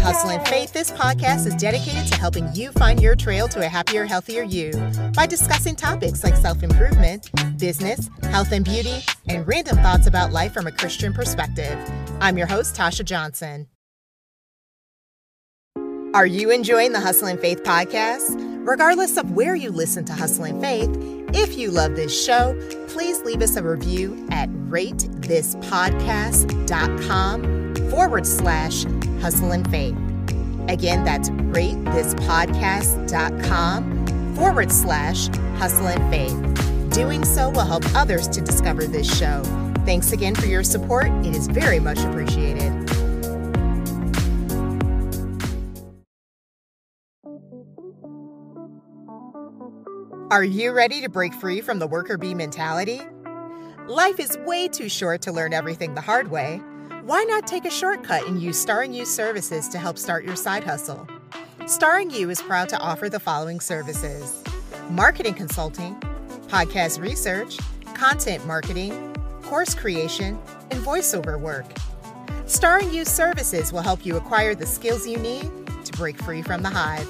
Hustle and Faith, this podcast is dedicated to helping you find your trail to a happier, healthier you by discussing topics like self-improvement, business, health and beauty, and random thoughts about life from a Christian perspective. I'm your host, Tasha Johnson. Are you enjoying the Hustle and Faith podcast? Regardless of where you listen to Hustle and Faith, if you love this show, please leave us a review at ratethispodcast.com/Hustle and Faith. Again, that's ratethispodcast.com/Hustle and Faith. Doing so will help others to discover this show. Thanks again for your support. It is very much appreciated. Are you ready to break free from the worker bee mentality? Life is way too short to learn everything the hard way. Why not take a shortcut and use Starring You services to help start your side hustle? Starring You is proud to offer the following services: marketing consulting, podcast research, content marketing, course creation, and voiceover work. Starring You services will help you acquire the skills you need to break free from the hive.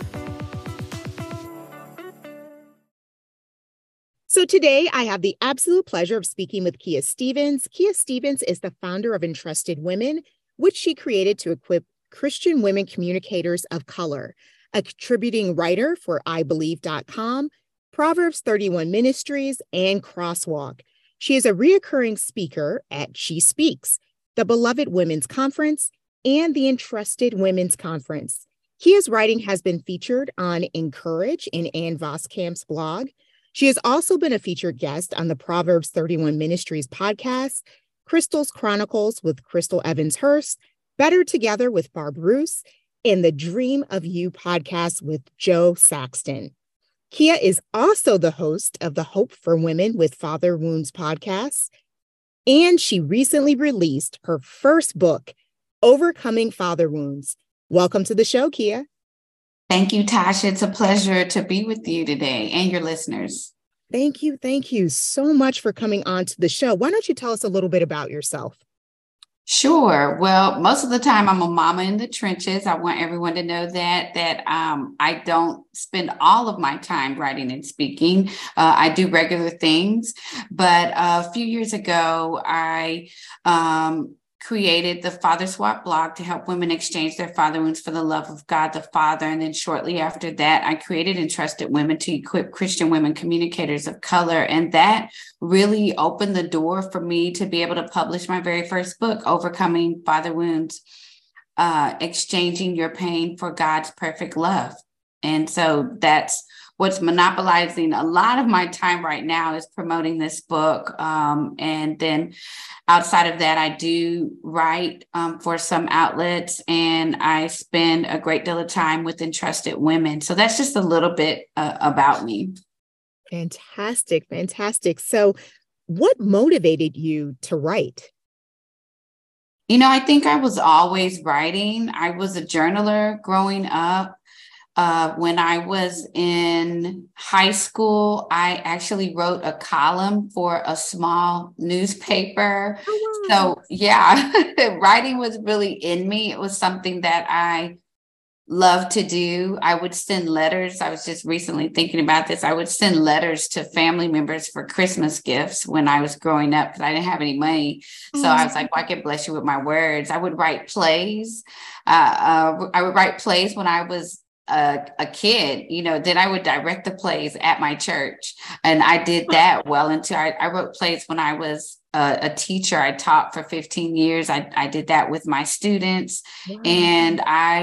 So today I have the absolute pleasure of speaking with Kia Stevens. Kia Stevens is the founder of Entrusted Women, which she created to equip Christian women communicators of color, a contributing writer for IBelieve.com, Proverbs 31 Ministries, and Crosswalk. She is a reoccurring speaker at She Speaks, the Beloved Women's Conference, and the Entrusted Women's Conference. Kia's writing has been featured on Encourage in Ann Voskamp's blog. She has also been a featured guest on the Proverbs 31 Ministries podcast, Crystal's Chronicles with Crystal Evans Hurst, Better Together with Barb Roos, and the Dream of You podcast with Joe Saxton. Kia is also the host of the Hope for Women with Father Wounds podcast, and she recently released her first book, Overcoming Father Wounds. Welcome to the show, Kia. Thank you, Tasha. It's a pleasure to be with you today and your listeners. Thank you. Thank you so much for coming on to the show. Why don't you tell us a little bit about yourself? Sure. Well, most of the time I'm a mama in the trenches. I want everyone to know that I don't spend all of my time writing and speaking. I do regular things, but a few years ago, I created the Father Swap blog to help women exchange their father wounds for the love of God the Father. And then shortly after that, I created Entrusted Women to equip Christian women communicators of color. And that really opened the door for me to be able to publish my very first book, Overcoming Father Wounds, Exchanging Your Pain for God's Perfect Love. And so that's what's monopolizing a lot of my time right now, is promoting this book. And then outside of that, I do write for some outlets, and I spend a great deal of time with Entrusted Women. So that's just a little bit about me. Fantastic. Fantastic. So what motivated you to write? You know, I think I was always writing. I was a journaler growing up. When I was in high school, I actually wrote a column for a small newspaper. Oh, wow. So yeah, writing was really in me. It was something that I loved to do. I would send letters. I was just recently thinking about this. I would send letters to family members for Christmas gifts when I was growing up, because I didn't have any money. So I was like, well, I could bless you with my words. I would write plays. I would write plays when I was a kid, then I would direct the plays at my church. And I did that well until I wrote plays when I was a teacher. I taught for 15 years. I did that with my students. Wow. And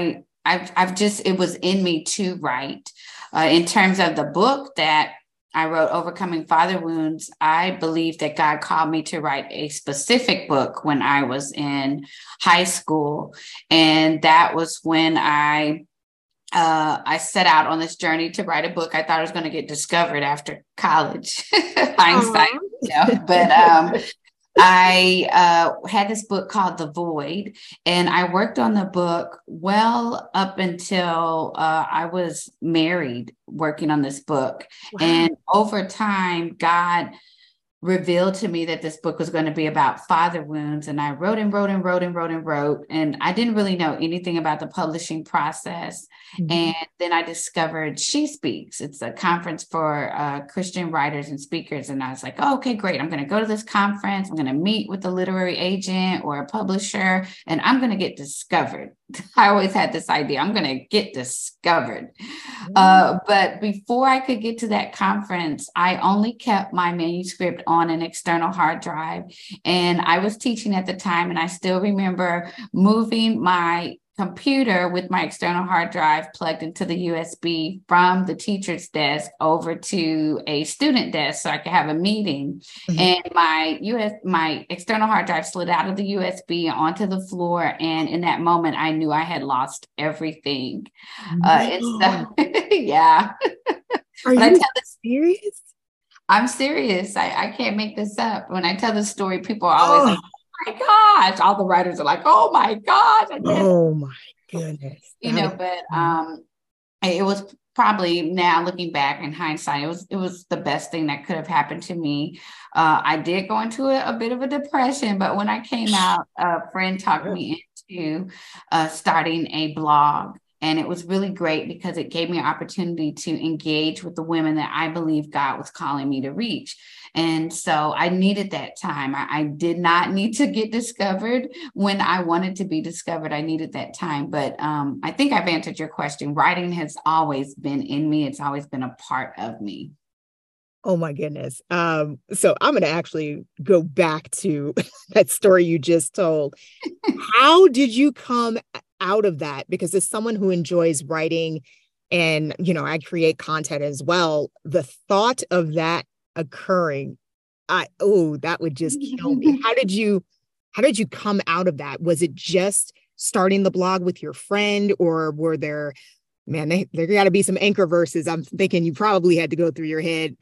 it was in me to write. In terms of the book that I wrote, Overcoming Father Wounds, I believe that God called me to write a specific book when I was in high school. And that was when I set out on this journey to write a book. I thought I was going to get discovered after college. Hindsight, but I had this book called The Void, and I worked on the book well up until I was married, working on this book. Wow. And over time, God revealed to me that this book was going to be about father wounds. And I wrote and wrote and wrote and wrote and wrote. And I didn't really know anything about the publishing process. Mm-hmm. And then I discovered She Speaks. It's a conference for Christian writers and speakers. And I was like, oh, okay, great. I'm going to go to this conference. I'm going to meet with a literary agent or a publisher, and I'm going to get discovered. I always had this idea, I'm going to get discovered. But before I could get to that conference, I only kept my manuscript on an external hard drive. And I was teaching at the time, and I still remember moving my computer with my external hard drive plugged into the USB from the teacher's desk over to a student desk so I could have a meeting. Mm-hmm. And my external hard drive slid out of the USB onto the floor. And in that moment, I knew I had lost everything. And so, yeah. Are you serious? I'm serious. I can't make this up. When I tell the story, people are always like, my gosh, all the writers are like, oh my gosh. Oh my goodness. But it was probably, now looking back in hindsight, it was the best thing that could have happened to me. I did go into a bit of a depression, but when I came out, a friend talked me into starting a blog. And it was really great because it gave me an opportunity to engage with the women that I believe God was calling me to reach. And so I needed that time. I did not need to get discovered when I wanted to be discovered. I needed that time. But I think I've answered your question. Writing has always been in me. It's always been a part of me. Oh my goodness. So I'm going to actually go back to that story you just told. How did you come out of that? Because as someone who enjoys writing and, I create content as well, the thought of that occurring, that would just kill me. How did you come out of that? Was it just starting the blog with your friend, or were there got to be some anchor verses I'm thinking you probably had to go through your head?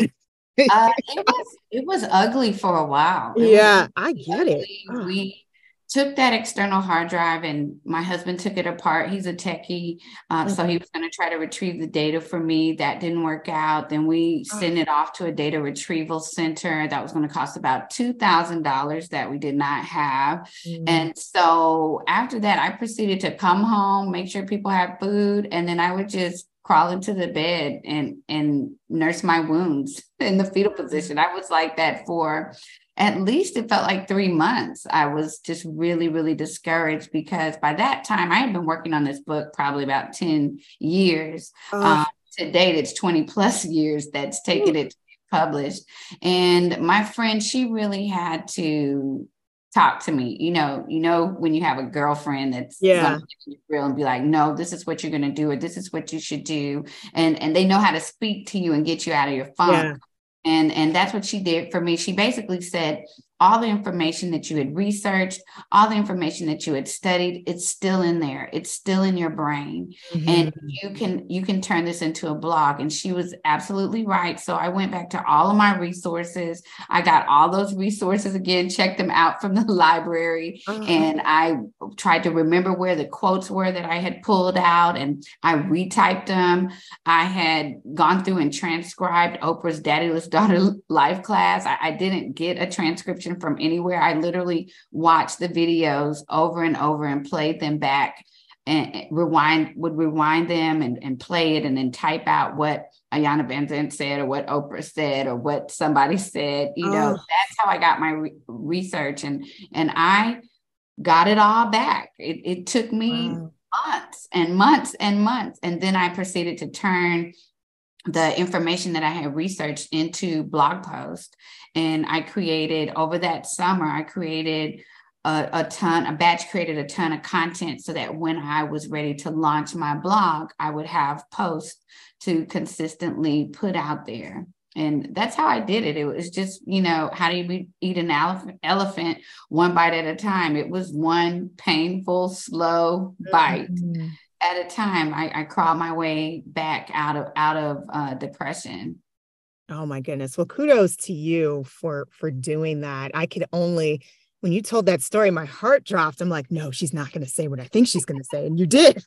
It was ugly for a while. I get it. We took that external hard drive, and my husband took it apart. He's a techie. So he was going to try to retrieve the data for me. That didn't work out. Then we sent it off to a data retrieval center that was going to cost about $2,000 that we did not have. And so after that, I proceeded to come home, make sure people had food, and then I would just crawl into the bed and nurse my wounds in the fetal position. I was like that for at least, it felt like 3 months. I was just really, really discouraged because by that time I had been working on this book probably about 10 years. To date, it's 20 plus years that's taken it to be published. And my friend, she really had to talk to me. When you have a girlfriend that's gonna be real and be like, no, this is what you're going to do, or this is what you should do. And they know how to speak to you and get you out of your funk. Yeah. And that's what she did for me. She basically said, all the information that you had researched, all the information that you had studied, it's still in there. It's still in your brain. And you can turn this into a blog. And she was absolutely right. So I went back to all of my resources. I got all those resources again, checked them out from the library. And I tried to remember where the quotes were that I had pulled out, and I retyped them. I had gone through and transcribed Oprah's Daddyless Daughter live class. I didn't get a transcription from anywhere. I literally watched the videos over and over and played them back and rewind them and play it, and then type out what Iyanla Vanzant said, or what Oprah said, or what somebody said. That's how I got my research, and I got it all back. It took me months and months and months. And then I proceeded to turn the information that I had researched into blog posts. And I created, over that summer, I created a batch created a ton of content so that when I was ready to launch my blog, I would have posts to consistently put out there. And that's how I did it. It was just, how do you eat an elephant one bite at a time? It was one painful, slow bite at a time. I crawled my way back out of depression. Oh my goodness. Well, kudos to you for doing that. I could only, when you told that story, my heart dropped. I'm like, no, she's not going to say what I think she's going to say. And you did.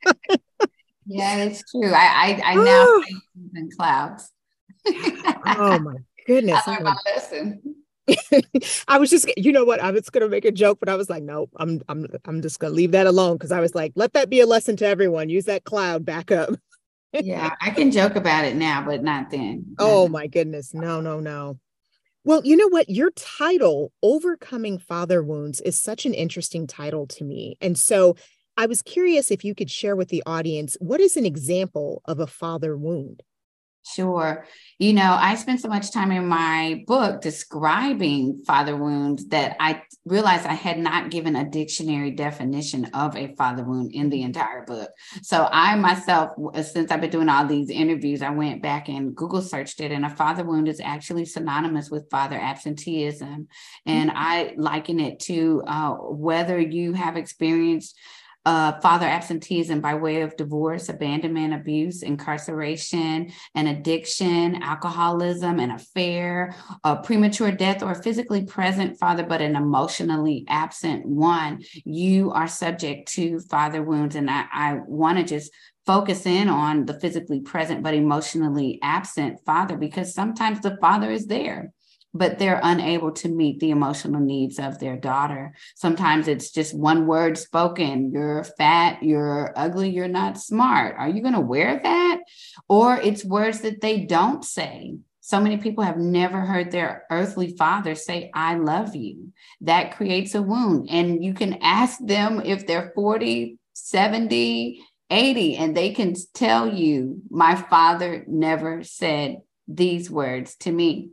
Yeah, it's true. I now see in clouds. Oh my goodness. I learned my lesson. I was just, you know what? I was going to make a joke, but I was like, nope, I'm just going to leave that alone. Cause I was like, let that be a lesson to everyone. Use that cloud back up. Yeah, I can joke about it now, but not then. Not Oh my goodness. No, no, no. Well, you know what? Your title, Overcoming Father Wounds, is such an interesting title to me. And so I was curious if you could share with the audience, what is an example of a father wound? Sure. I spent so much time in my book describing father wounds that I realized I had not given a dictionary definition of a father wound in the entire book. So I myself, since I've been doing all these interviews, I went back and Google searched it, and a father wound is actually synonymous with father absenteeism. And I liken it to whether you have experienced father absenteeism by way of divorce, abandonment, abuse, incarceration, an addiction, alcoholism, an affair, a premature death, or a physically present father, but an emotionally absent one. You are subject to father wounds. And I want to just focus in on the physically present, but emotionally absent father, because sometimes the father is there, but they're unable to meet the emotional needs of their daughter. Sometimes it's just one word spoken: you're fat, you're ugly, you're not smart. Are you going to wear that? Or it's words that they don't say. So many people have never heard their earthly father say, I love you. That creates a wound. And you can ask them if they're 40, 70, 80, and they can tell you, my father never said these words to me.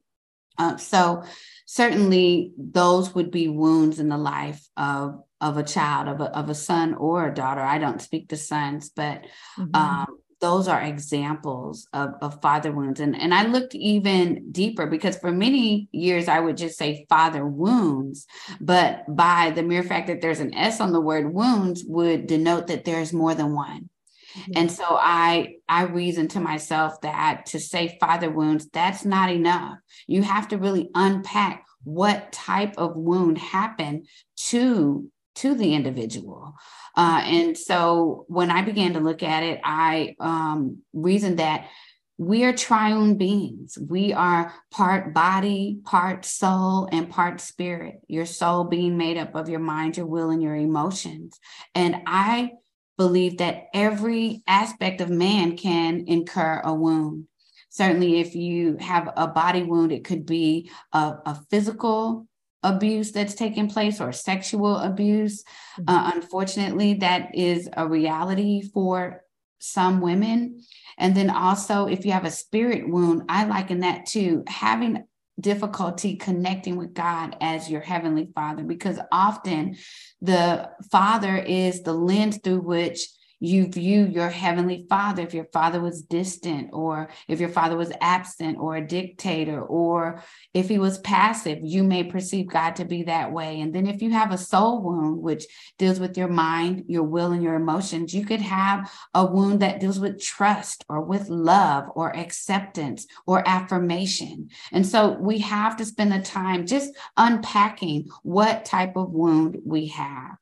So certainly those would be wounds in the life of a child, of a son or a daughter. I don't speak to sons, but those are examples of father wounds. And I looked even deeper, because for many years I would just say father wounds, but by the mere fact that there's an S on the word wounds would denote that there's more than one. And so I reasoned to myself that to say father wounds, that's not enough. You have to really unpack what type of wound happened to the individual. And so when I began to look at it, I reasoned that we are triune beings. We are part body, part soul, and part spirit. Your soul being made up of your mind, your will, and your emotions. And I believe that every aspect of man can incur a wound. Certainly, if you have a body wound, it could be a physical abuse that's taking place, or sexual abuse. Unfortunately, that is a reality for some women. And then also, if you have a spirit wound, I liken that to having difficulty connecting with God as your heavenly father, because often the father is the lens through which you view your heavenly father. If your father was distant, or if your father was absent, or a dictator, or if he was passive, you may perceive God to be that way. And then if you have a soul wound, which deals with your mind, your will, and your emotions, you could have a wound that deals with trust, or with love, or acceptance, or affirmation. And so we have to spend the time just unpacking what type of wound we have.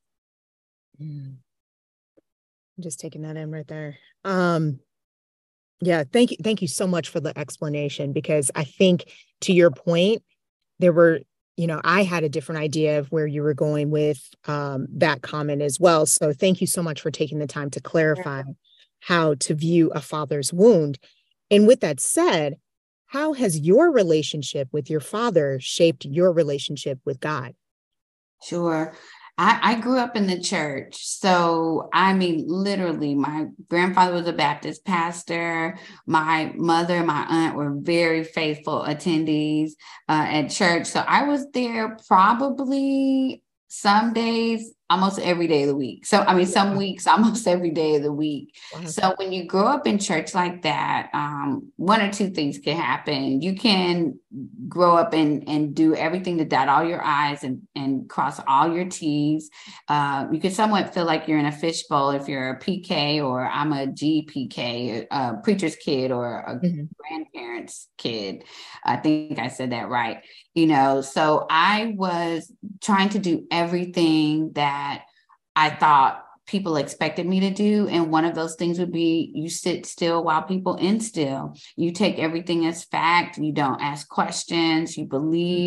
I'm just taking that in right there. Yeah, thank you so much for the explanation, because I think, to your point, there were, I had a different idea of where you were going with that comment as well. So thank you so much for taking the time to clarify how to view a father's wound. And with that said, how has your relationship with your father shaped your relationship with God? Sure. I grew up in the church. So, I mean, literally, my grandfather was a Baptist pastor. My mother and my aunt were very faithful attendees at church. So I was there probably some days, almost every day of the week. So, I mean, some weeks, almost every day of the week. Wow. So when you grow up in church like that, one or two things can happen. You can grow up and do everything to dot all your I's and cross all your T's. You could somewhat feel like you're in a fishbowl if you're a PK, or I'm a GPK, a preacher's kid, or a grandparent's kid. I think I said that right. So I was trying to do everything that I thought people expected me to do. And one of those things would be, you sit still while people instill. You take everything as fact. You don't ask questions. You believe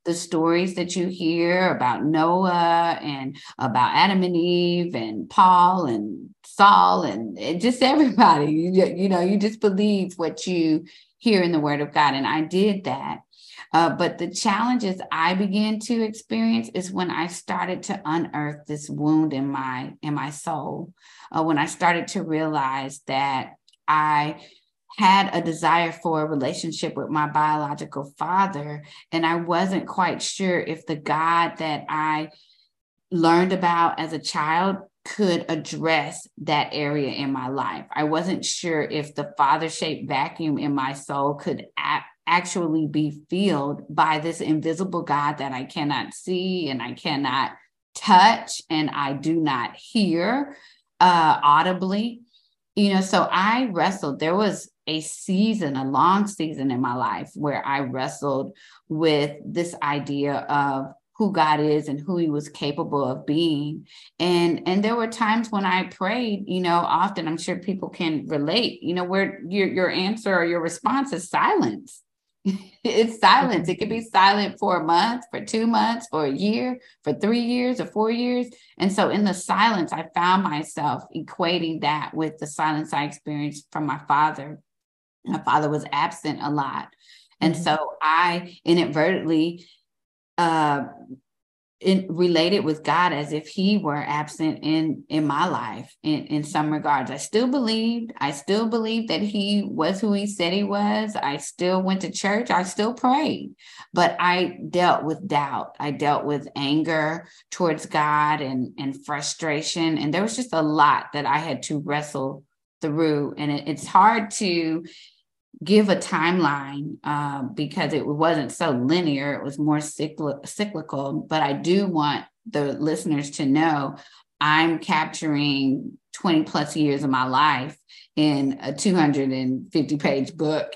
the stories that you hear about Noah and about Adam and Eve and Paul and Saul and just everybody. You just believe what you hear in the Word of God. And I did that. But the challenges I began to experience is when I started to unearth this wound in my soul. When I started to realize that I had a desire for a relationship with my biological father, and I wasn't quite sure if the God that I learned about as a child could address that area in my life. I wasn't sure if the father-shaped vacuum in my soul could actually be filled by this invisible God that I cannot see and I cannot touch and I do not hear audibly. So I wrestled. There was a long season in my life where I wrestled with this idea of who God is and who he was capable of being. And there were times when I prayed, often I'm sure people can relate, where your answer or your response is silence. It's silence. It could be silent for a month, for 2 months, or a year, for 3 years or 4 years. And so in the silence, I found myself equating that with the silence I experienced from my father. My father was absent a lot. And so I inadvertently related with God as if he were absent in my life in some regards. I still believed that he was who he said he was. I still went to church. I still prayed, but I dealt with doubt. I dealt with anger towards God and frustration. And there was just a lot that I had to wrestle through. And it's hard to give a timeline because it wasn't so linear. It was more cyclical, but I do want the listeners to know I'm capturing 20 plus years of my life in a 250 page book,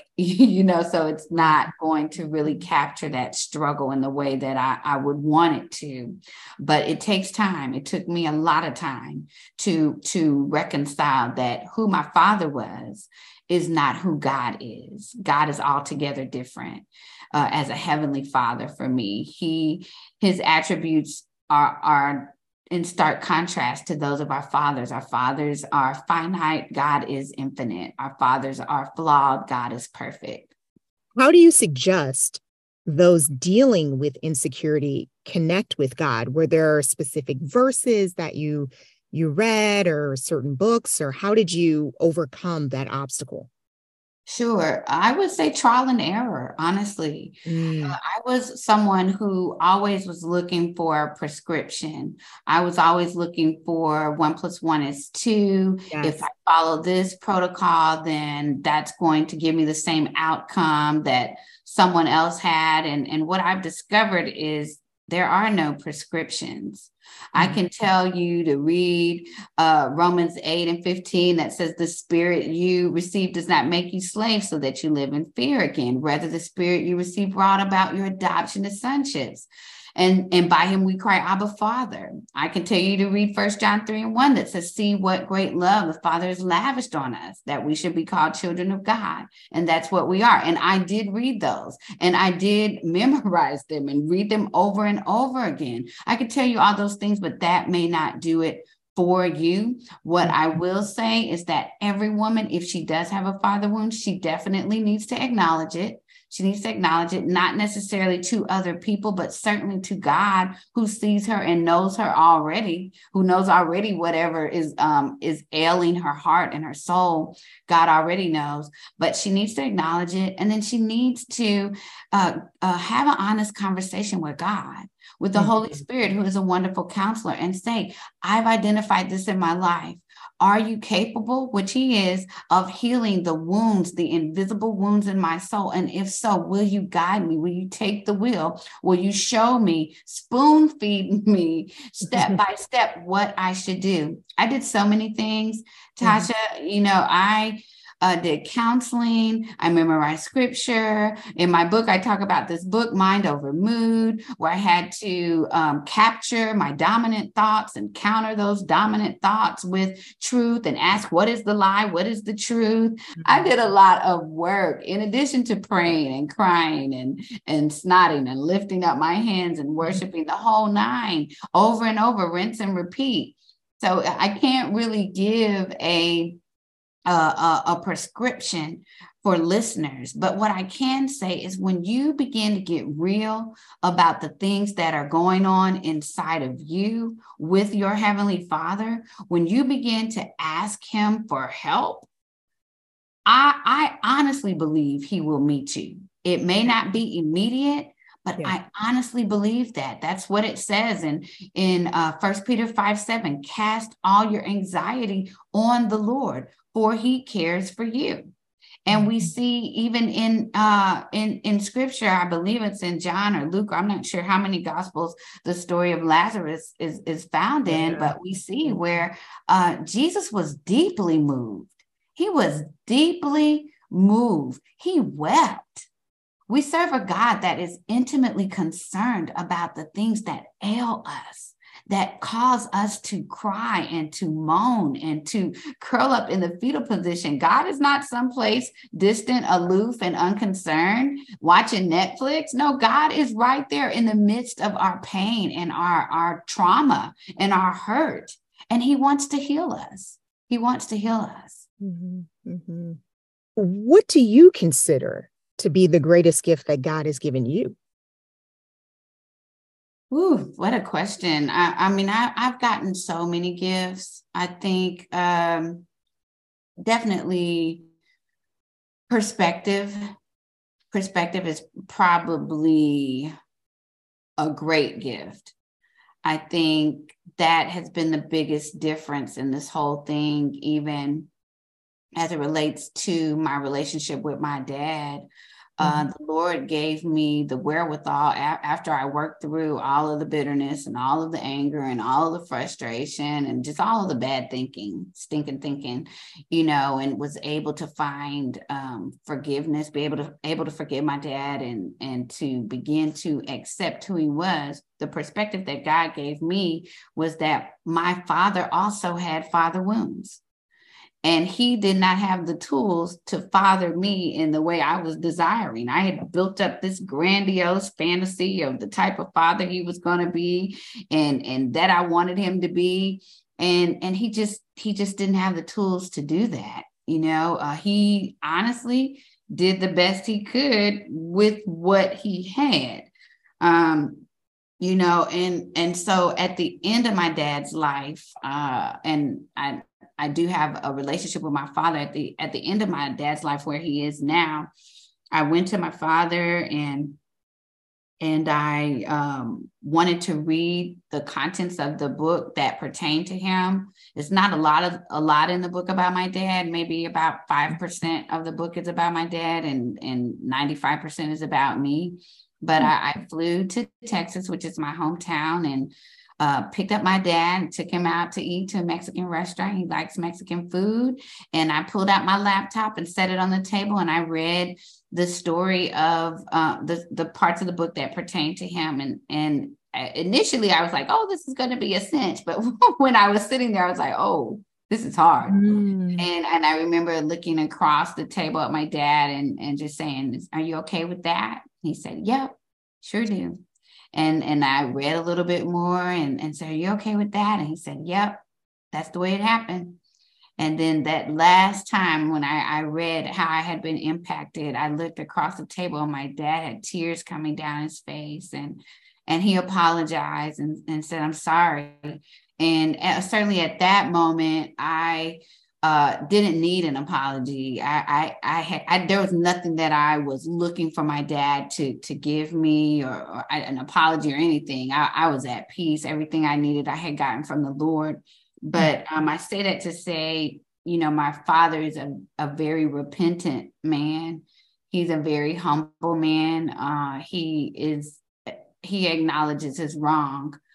so it's not going to really capture that struggle in the way that I would want it to, but it takes time. It took me a lot of time to reconcile that who my father was is not who God is. God is altogether different as a heavenly father for me. His attributes are in stark contrast to those of our fathers. Our fathers are finite. God is infinite. Our fathers are flawed. God is perfect. How do you suggest those dealing with insecurity connect with God? Were there specific verses that you read or certain books, or how did you overcome that obstacle? Sure. I would say trial and error, honestly. I was someone who always was looking for a prescription. I was always looking for 1 + 1 is 2. Yes. If I follow this protocol, then that's going to give me the same outcome that someone else had. And what I've discovered is there are no prescriptions. I can tell you to read Romans 8:15 that says the spirit you receive does not make you slaves so that you live in fear again. Rather, the spirit you receive brought about your adoption as sonships. And by him we cry, Abba, Father. I can tell you to read 1 John 3:1 that says, see what great love the Father has lavished on us, that we should be called children of God. And that's what we are. And I did read those, and I did memorize them and read them over and over again. I could tell you all those things, but that may not do it for you. What I will say is that every woman, if she does have a father wound, she definitely needs to acknowledge it. She needs to acknowledge it, not necessarily to other people, but certainly to God, who sees her and knows her already, who knows already whatever is ailing her heart and her soul. God already knows, but she needs to acknowledge it. And then she needs to have an honest conversation with God, with the Holy Spirit, who is a wonderful counselor, and say, I've identified this in my life. Are you capable, which he is, of healing the wounds, the invisible wounds in my soul? And if so, will you guide me? Will you take the wheel? Will you show me, spoon feed me step by step what I should do? I did so many things, Tasha. did counseling. I memorized scripture. In my book, I talk about this book, Mind Over Mood, where I had to capture my dominant thoughts and counter those dominant thoughts with truth and ask, what is the lie? What is the truth? Mm-hmm. I did a lot of work in addition to praying and crying and snotting and lifting up my hands and worshiping, the whole nine, over and over, rinse and repeat. So I can't really give a prescription for listeners. But what I can say is when you begin to get real about the things that are going on inside of you with your Heavenly Father, when you begin to ask Him for help, I honestly believe He will meet you. It may not be immediate, but I honestly believe that. That's what it says in 1 Peter 5:7, cast all your anxiety on the Lord, for He cares for you. And we see even in scripture, I believe it's in John or Luke, I'm not sure how many gospels the story of Lazarus is found in, but we see where Jesus was deeply moved. He was deeply moved. He wept. We serve a God that is intimately concerned about the things that ail us, that cause us to cry and to moan and to curl up in the fetal position. God is not someplace distant, aloof, and unconcerned, watching Netflix. No, God is right there in the midst of our pain and our trauma and our hurt. And He wants to heal us. He wants to heal us. Mm-hmm. Mm-hmm. What do you consider to be the greatest gift that God has given you? Ooh, what a question. I mean, I've gotten so many gifts. I think definitely perspective. Perspective is probably a great gift. I think that has been the biggest difference in this whole thing, even as it relates to my relationship with my dad. The Lord gave me the wherewithal after I worked through all of the bitterness and all of the anger and all of the frustration and just all of the bad thinking, stinking thinking, and was able to find forgiveness, be able to forgive my dad and to begin to accept who he was. The perspective that God gave me was that my father also had father wounds. And he did not have the tools to father me in the way I was desiring. I had built up this grandiose fantasy of the type of father he was going to be and that I wanted him to be. And he just didn't have the tools to do that. He honestly did the best he could with what he had. And so at the end of my dad's life, and I do have a relationship with my father at the end of my dad's life where he is now. I went to my father and I wanted to read the contents of the book that pertained to him. It's not a lot in the book about my dad. Maybe about 5% of the book is about my dad and 95% is about me. But I flew to Texas, which is my hometown, and picked up my dad and took him out to eat to a Mexican restaurant. He likes Mexican food. And I pulled out my laptop and set it on the table. And I read the story of the parts of the book that pertain to him. And initially I was like, oh, this is going to be a cinch. But when I was sitting there, I was like, oh, this is hard. And I remember looking across the table at my dad and just saying, are you okay with that? He said, yep, sure do. And I read a little bit more and said, are you okay with that? And he said, yep, that's the way it happened. And then that last time when I read how I had been impacted, I looked across the table and my dad had tears coming down his face and he apologized and said, I'm sorry. And certainly at that moment, I didn't need an apology. There was nothing that I was looking for my dad to give me or an apology or anything. I was at peace. Everything I needed, I had gotten from the Lord. But I say that to say, my father is a very repentant man. He's a very humble man. He acknowledges his wrong.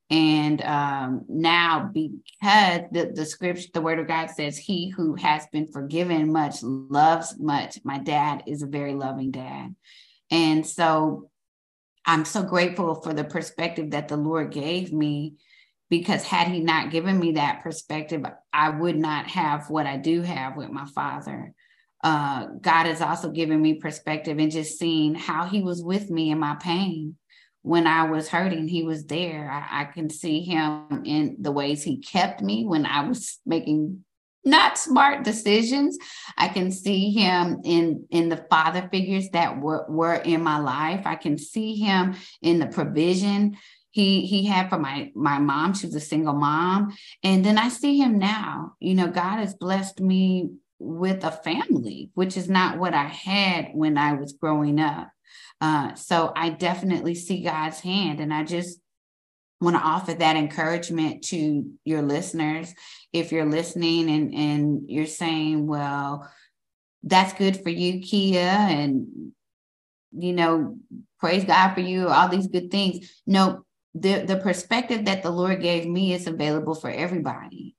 And now, because the scripture, the word of God says, he who has been forgiven much loves much. My dad is a very loving dad. And so I'm so grateful for the perspective that the Lord gave me, because had he not given me that perspective, I would not have what I do have with my father. God has also given me perspective and just seeing how he was with me in my pain. When I was hurting, he was there. I can see him in the ways he kept me when I was making not smart decisions. I can see him in the father figures that were in my life. I can see him in the provision he had for my mom. She was a single mom. And then I see him now. God has blessed me with a family, which is not what I had when I was growing up. So I definitely see God's hand, and I just want to offer that encouragement to your listeners. If you're listening and you're saying, well, that's good for you, Kia, and, praise God for you, all these good things. No, the perspective that the Lord gave me is available for everybody.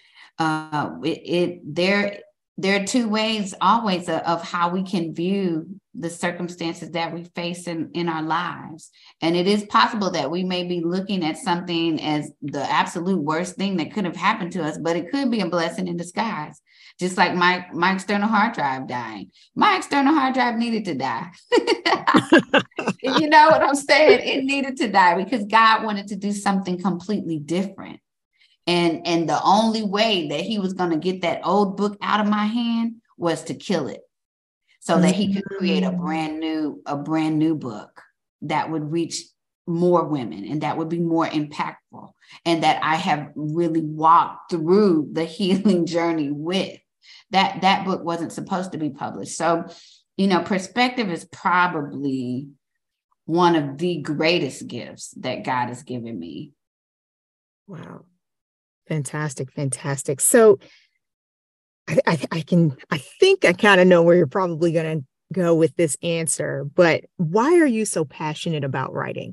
There are two ways always of how we can view the circumstances that we face in our lives. And it is possible that we may be looking at something as the absolute worst thing that could have happened to us, but it could be a blessing in disguise. Just like my external hard drive dying. My external hard drive needed to die. You know what I'm saying? It needed to die because God wanted to do something completely different. And the only way that he was going to get that old book out of my hand was to kill it, so that he could create a brand new book that would reach more women and that would be more impactful, and that I have really walked through the healing journey with. That book wasn't supposed to be published. So, perspective is probably one of the greatest gifts that God has given me. Wow. Fantastic. So I think I kind of know where you're probably going to go with this answer, but why are you so passionate about writing?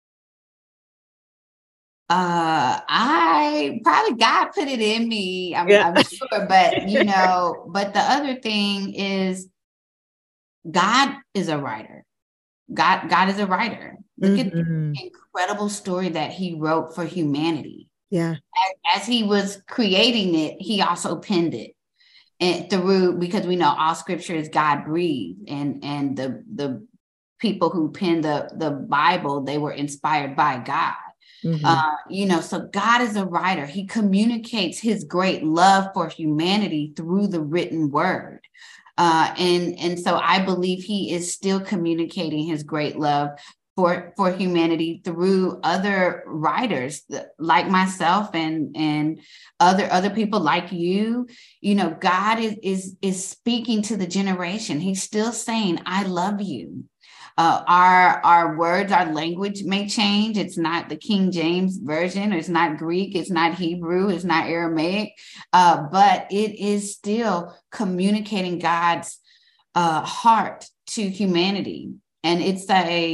I probably God put it in me. I'm sure, but but the other thing is God is a writer. God is a writer. Look at the incredible story that he wrote for humanity. Yeah. As he was creating it, he also penned it. And because we know all scripture is God breathed, and the people who penned the Bible, they were inspired by God. So God is a writer. He communicates his great love for humanity through the written word. And so I believe he is still communicating his great love for humanity through other writers like myself and other people like you. God is speaking to the generation. He's still saying, I love you. Our words, our language may change. It's not the King James version. It's not Greek. It's not Hebrew. It's not Aramaic. But it is still communicating God's heart to humanity. And it's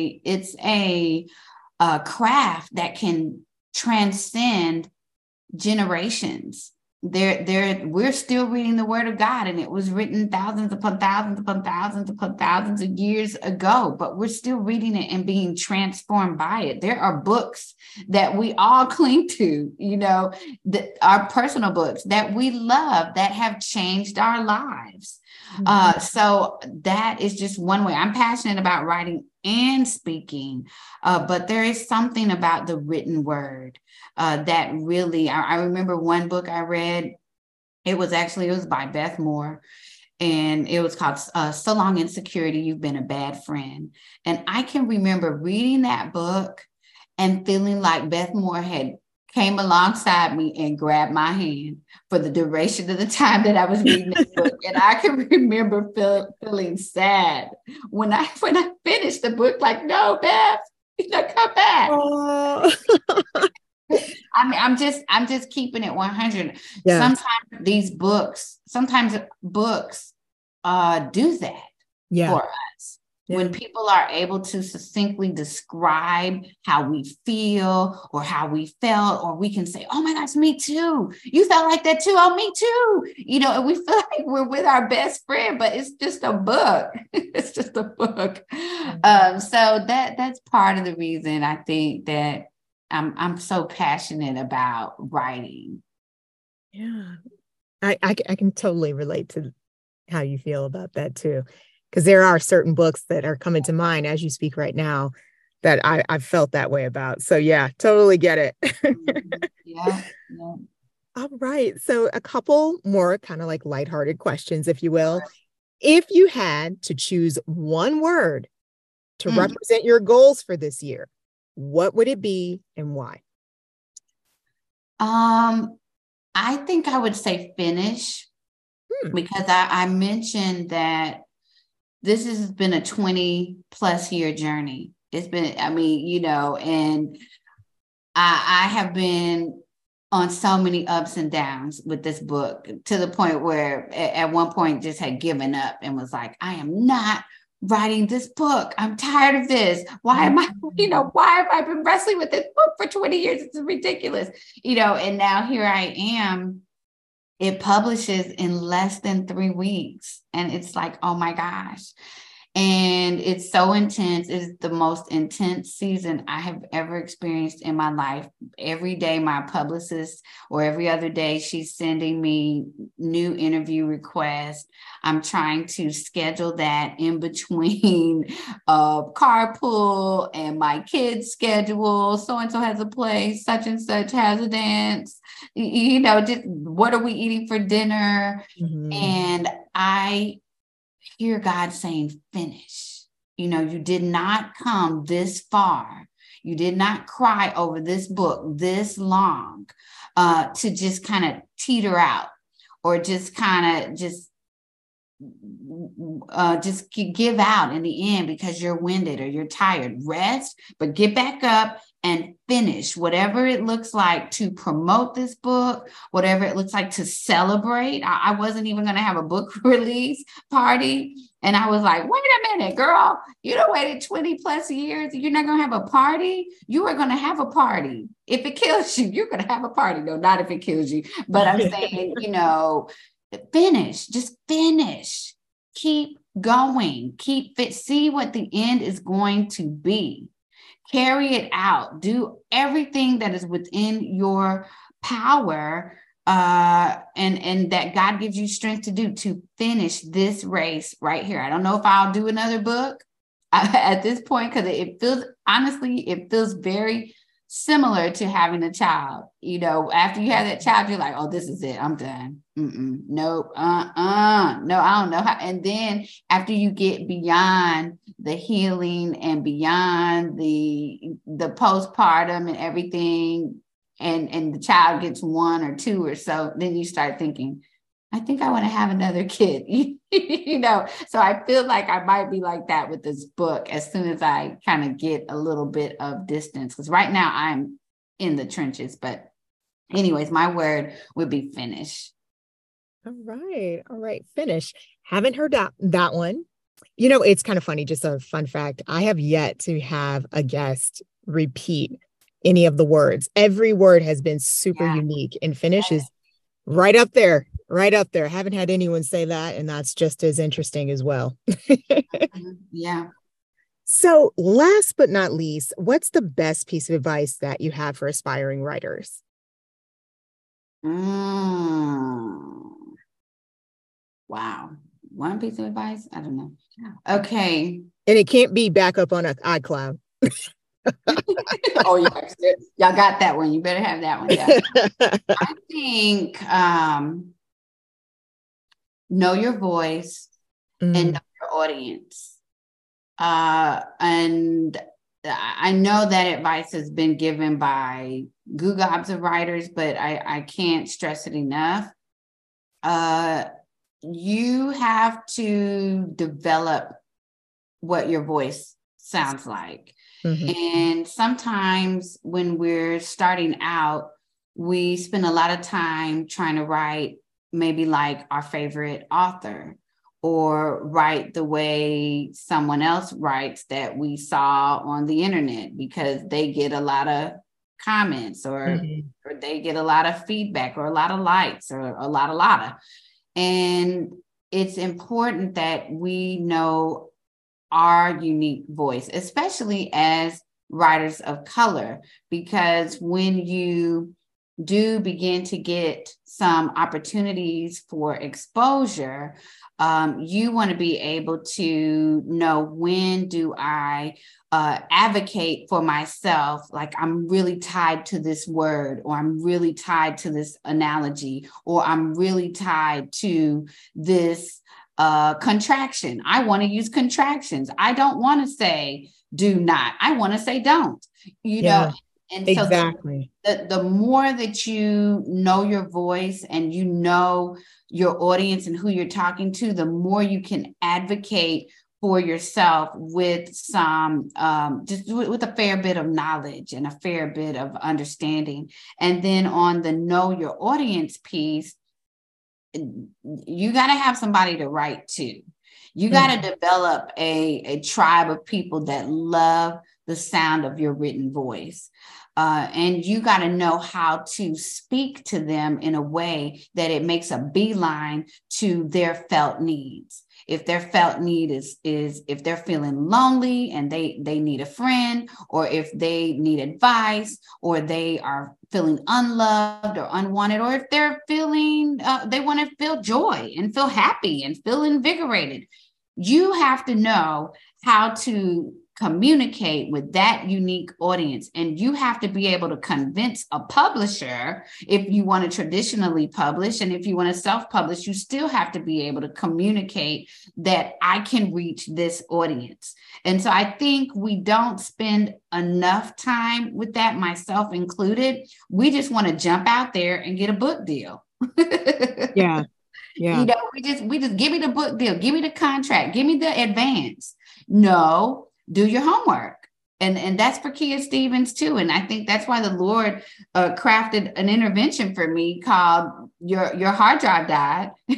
a craft that can transcend generations. We're still reading the word of God, and it was written thousands upon thousands upon thousands upon thousands of years ago, but we're still reading it and being transformed by it. There are books that we all cling to, our personal books that we love that have changed our lives. So that is just one way. I'm passionate about writing and speaking, but there is something about the written word that really, I remember one book I read, it was by Beth Moore, and it was called So Long Insecurity, You've Been a Bad Friend. And I can remember reading that book and feeling like Beth Moore had came alongside me and grabbed my hand for the duration of the time that I was reading the book. And I can remember feeling sad when I finished the book, like, no, Beth, come back. I'm just keeping it 100. Yeah. Sometimes books do that for us. When people are able to succinctly describe how we feel or how we felt, or we can say, oh my gosh, me too. You felt like that too. Oh, me too. You know, and we feel like we're with our best friend, but it's just a book. It's just a book. So that's part of the reason I think that I'm so passionate about writing. Yeah. I can totally relate to how you feel about that too. Because there are certain books that are coming to mind as you speak right now that I've felt that way about. So yeah, totally get it. Yeah. All right. So a couple more kind of like lighthearted questions, if you will. If you had to choose one word to represent your goals for this year, what would it be and why? I think I would say finish, because I mentioned that this has been a 20+ year journey. It's been, I mean, you know, and I have been on so many ups and downs with this book, to the point where at one point just had given up and was like, I am not writing this book. I'm tired of this. Why have I been wrestling with this book for 20 years? It's ridiculous, you know, and now here I am. It publishes in less than 3 weeks. And it's like, oh my gosh. And it's so intense. It's the most intense season I have ever experienced in my life. Every day, my publicist, or every other day, she's sending me new interview requests. I'm trying to schedule that in between carpool and my kids' schedule. So-and-so has a play, such and such has a dance. You know, just what are we eating for dinner? And I hear God saying, finish. You know, you did not come this far. You did not cry over this book this long to just kind of teeter out, or just kind of just give out in the end because you're winded or you're tired. Rest, but get back up and finish whatever it looks like to promote this book, whatever it looks like to celebrate. I wasn't even going to have a book release party. And I was like, wait a minute, girl, you done waited 20+ years. You're not going to have a party. You are going to have a party. If it kills you, you're going to have a party. No, not if it kills you. But I'm saying, you know, finish, just finish. Keep going. See what the end is going to be. Carry it out. Do everything that is within your power, and that God gives you strength to do, to finish this race right here. I don't know if I'll do another book at this point, because it feels very similar to having a child. You know, after you have that child, you're like, oh, this is it. I'm done. Nope. No, I don't know how. And then after you get beyond the healing and beyond the postpartum and everything, and the child gets 1 or 2 or so, then you start thinking, I think I want to have another kid. You know, so I feel like I might be like that with this book as soon as I kind of get a little bit of distance, because right now I'm in the trenches. But anyways, my word would be finish. All right. Finish. Haven't heard that one. You know, it's kind of funny. Just a fun fact. I have yet to have a guest repeat any of the words. Every word has been super unique, and finish is right up there. Haven't had anyone say that. And that's just as interesting as well. Yeah. So last but not least, what's the best piece of advice that you have for aspiring writers? Wow. One piece of advice? I don't know. Okay. And it can't be back up on an iCloud. Oh, yeah. Y'all got that one. You better have that one. Yeah. I think know your voice and know your audience. And I know that advice has been given by gobs of writers, but I can't stress it enough. You have to develop what your voice sounds like. And sometimes when we're starting out, we spend a lot of time trying to write maybe like our favorite author, or write the way someone else writes that we saw on the internet, because they get a lot of comments, or they get a lot of feedback, or a lot of likes, or a lot of. And it's important that we know our unique voice, especially as writers of color, because when you do begin to get some opportunities for exposure, you want to be able to know, when do I advocate for myself? Like, I'm really tied to this word, or I'm really tied to this analogy, or I'm really tied to this contraction. I want to use contractions. I don't want to say do not. I want to say don't, know. And so exactly. The more that you know your voice, and you know your audience and who you're talking to, the more you can advocate for yourself with some, just with a fair bit of knowledge and a fair bit of understanding. And then on the know your audience piece, you got to have somebody to write to. You got to develop a tribe of people that love the sound of your written voice. And you got to know how to speak to them in a way that it makes a beeline to their felt needs. If their felt need is if they're feeling lonely and they need a friend, or if they need advice, or they are feeling unloved or unwanted, or if they're feeling, they want to feel joy and feel happy and feel invigorated, you have to know how to communicate with that unique audience. And you have to be able to convince a publisher, if you want to traditionally publish, and if you want to self-publish, you still have to be able to communicate that I can reach this audience. And so I think we don't spend enough time with that, myself included. We just want to jump out there and get a book deal. Yeah. We just give me the book deal, give me the contract, give me the advance. No, do your homework. And that's for Kia Stevens too. And I think that's why the Lord crafted an intervention for me called your hard drive died, so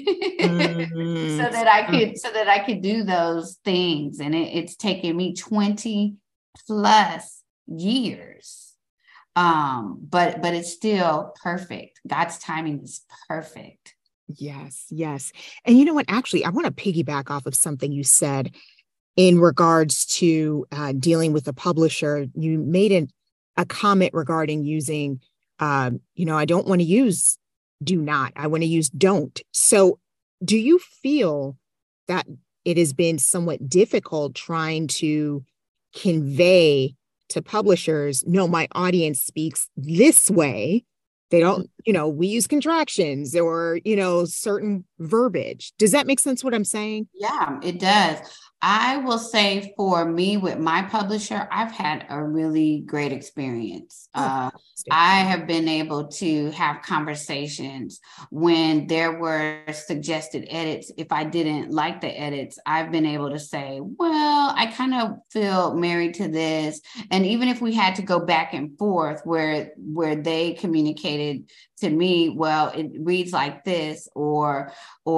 that I could do those things. And it's taken me 20 plus years. But it's still perfect. God's timing is perfect. Yes. And you know what? Actually, I want to piggyback off of something you said in regards to dealing with a publisher. You made a comment regarding using, I don't want to use do not. I want to use don't. So do you feel that it has been somewhat difficult trying to convey to publishers, no, my audience speaks this way? They don't, we use contractions or, certain verbiage. Does that make sense what I'm saying? Yeah, it does. I will say, for me with my publisher, I've had a really great experience. I have been able to have conversations when there were suggested edits. If I didn't like the edits, I've been able to say, well, I kind of feel married to this. And even if we had to go back and forth where they communicated to me, well, it reads like this, or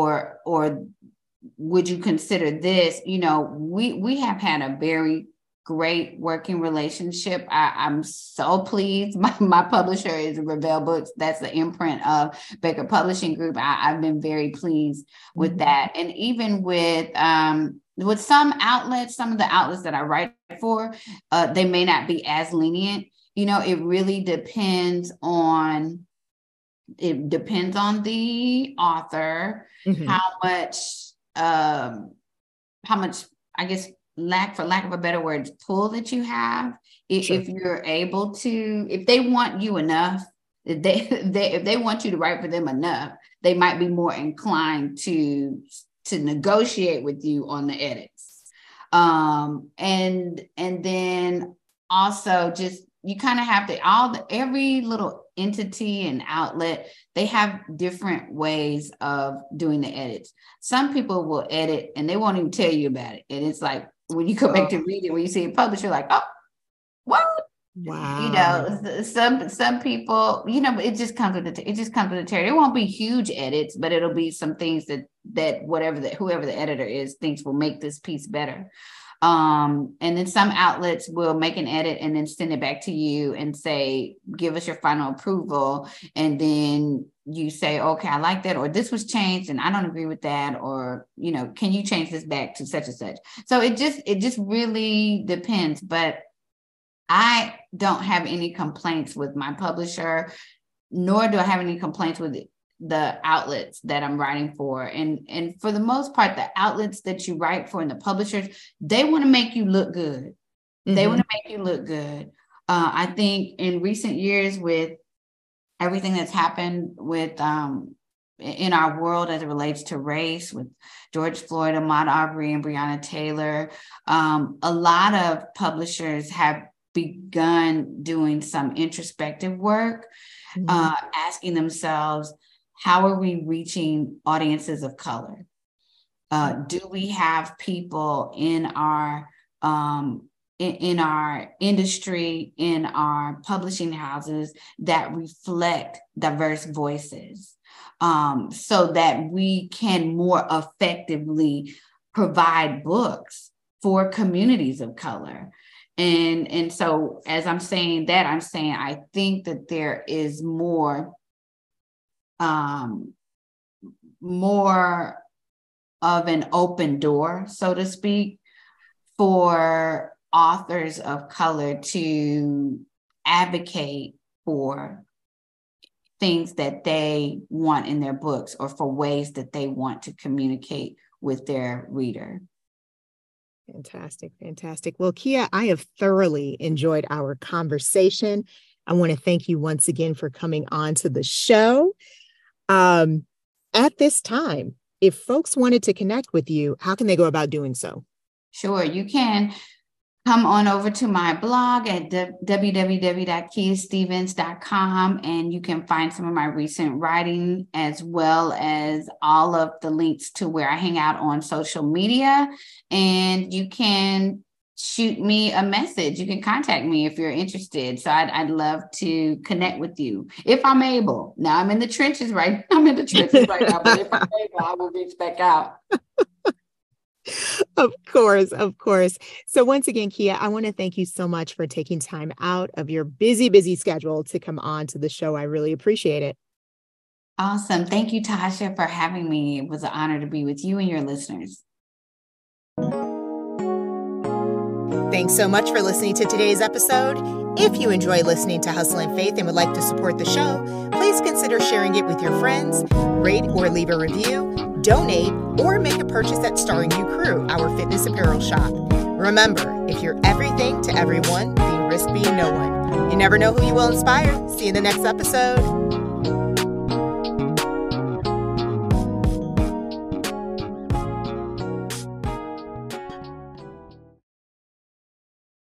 would you consider this? We have had a very great working relationship. I'm so pleased. My publisher is Revell Books. That's the imprint of Baker Publishing Group. I've been very pleased with that. And even with some outlets, some of the outlets that I write for, they may not be as lenient. It really depends on the author, how much, I guess, for lack of a better word, pull that you have. If you're able to, if they want you enough, if they want you to write for them enough, they might be more inclined to negotiate with you on the edits. And then also, just, you kind of have to, every little entity and outlet, they have different ways of doing the edits. Some people will edit and they won't even tell you about it. And it's like, when you come back to read it, when you see it published, you're like, oh, what? Wow. Some people, it just comes with it just comes with the territory. It won't be huge edits, but it'll be some things that whoever the editor is thinks will make this piece better. And then some outlets will make an edit and then send it back to you and say, give us your final approval. And then you say, okay, I like that, or this was changed and I don't agree with that, or, can you change this back to such and such? So it just really depends. But I don't have any complaints with my publisher, nor do I have any complaints with the outlets that I'm writing for. And for the most part, the outlets that you write for and the publishers, they want to make you look good. Mm-hmm. They want to make you look good. I think in recent years, with everything that's happened with in our world as it relates to race, with George Floyd, Ahmaud Arbery, and Breonna Taylor, a lot of publishers have begun doing some introspective work, asking themselves, how are we reaching audiences of color? Do we have people in our industry, in our publishing houses that reflect diverse voices, so that we can more effectively provide books for communities of color? And so as I'm saying that, I think that there is more of an open door, so to speak, for authors of color to advocate for things that they want in their books, or for ways that they want to communicate with their reader. Fantastic. Fantastic. Well, Kia, I have thoroughly enjoyed our conversation. I want to thank you once again for coming on to the show. At this time, if folks wanted to connect with you, how can they go about doing so? Sure. You can come on over to my blog at www.kiastevens.com, and you can find some of my recent writing, as well as all of the links to where I hang out on social media. And you can shoot me a message. You can contact me if you're interested. So I'd love to connect with you if I'm able. Now I'm in the trenches right now, but if I'm able, I will reach back out. Of course. So once again, Kia, I want to thank you so much for taking time out of your busy schedule to come on to the show. I really appreciate it. Awesome. Thank you, Tasha, for having me. It was an honor to be with you and your listeners. Thanks so much for listening to today's episode. If you enjoy listening to Hustle and Faith and would like to support the show, please consider sharing it with your friends, rate or leave a review, donate, or make a purchase at Starring You Crew, our fitness apparel shop. Remember, if you're everything to everyone, then you risk being no one. You never know who you will inspire. See you in the next episode.